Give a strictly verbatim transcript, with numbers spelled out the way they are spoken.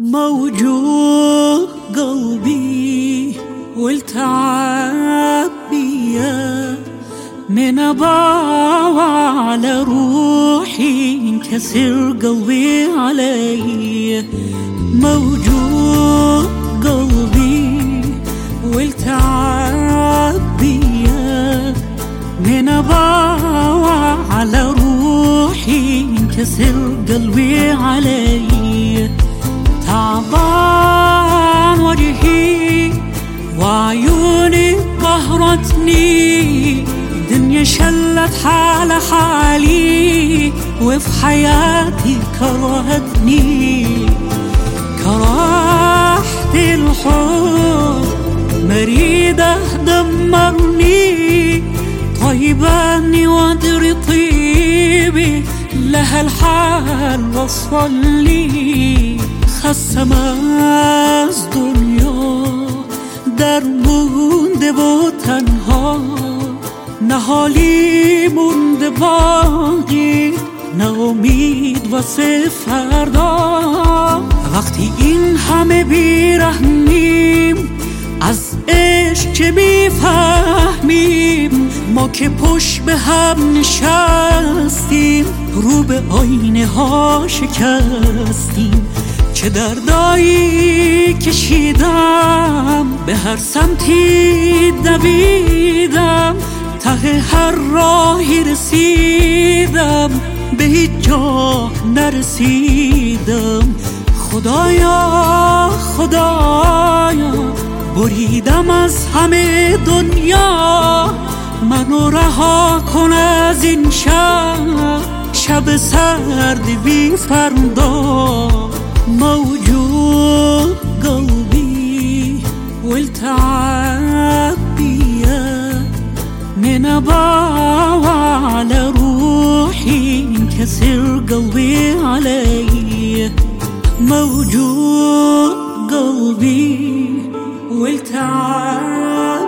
موجوع قلبي والتعب بيا من أباوع على روحي انكسر قلبي علي. موجوع قلبي والتعب بيا من أباوع على روحي انكسر قلبي علي. تعبان وجهي وعيوني قهرتني، دنيا شلت حال حالي وفي حياتي كرهتني. كرهت الحب مريدة دمرني، طيباني وادري طيبي لها الحال وصل لي. خسم از دنیا در مونده و تنها، نه حالی مونده باقی، نه امید واسه فردا. وقتی این همه بیرحمیم از عشق چه میفهمیم؟ ما که پشت به هم نشستیم رو به آینه ها شکستیم. چه دردایی کشیدم به هر سمتی دویدم، ته هر راهی رسیدم به هیچ جا نرسیدم. خدایا خدایا بریدم از همه دنیا، منو رها کن از این شب، شب سرد بی فردا. موجوع قلبي والتعب بيا من أباوع على روحي انكسر قلبي علي. موجوع قلبي والتعب